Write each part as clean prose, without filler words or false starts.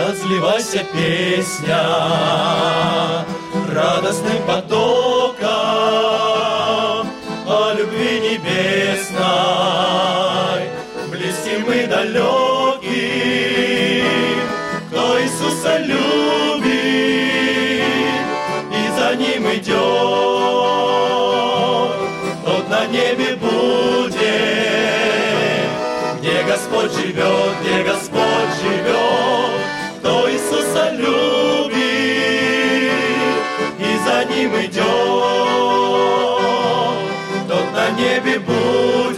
разливайся, песня, радостным потоком о любви небесной, близким и далеким, кто Иисуса любит и за Ним идет, тот на небе будет, где Господь живет, где Господь живет, кто Иисуса любит и за Ним идет, тот на небе будет,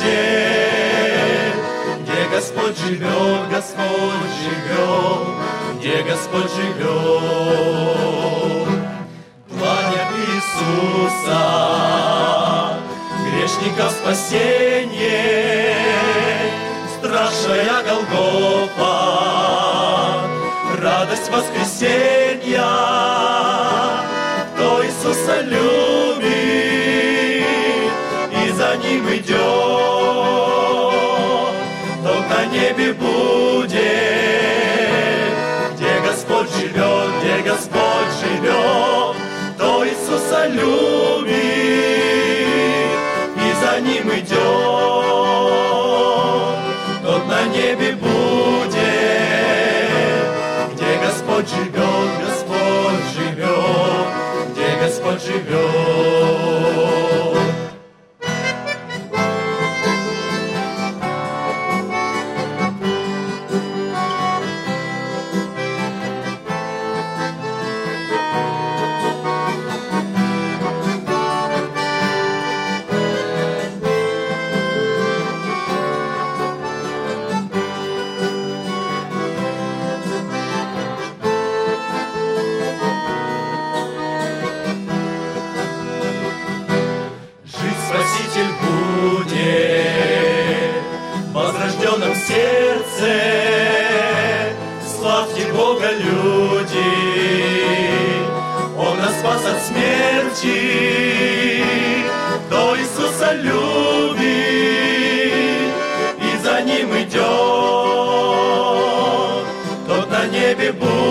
где Господь живет, Господь живет, где Господь живет. Планя Иисуса, грешников спасение, страшная Голгофа, радость воскресенья, кто Иисуса любит и за Ним идет, тот на небе будет, где Господь живет, где Господь живет, кто Иисуса любит и за Ним идет, тот на небе будет, где Господь живет, Господь живет, где Господь живет. Спаситель будет в возрожденном сердце, славьте Бога, люди, Он нас спас от смерти, кто Иисуса любит и за Ним идет, тот на небе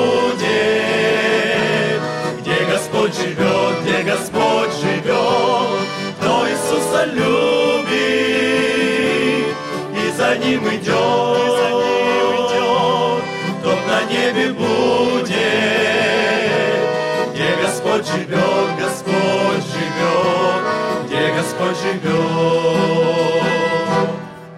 будет, где Господь живет, где Господь живет, кто Иисуса любит и за Ним идет, тот на небе будет, где Господь живет, Господь живет, где Господь живет.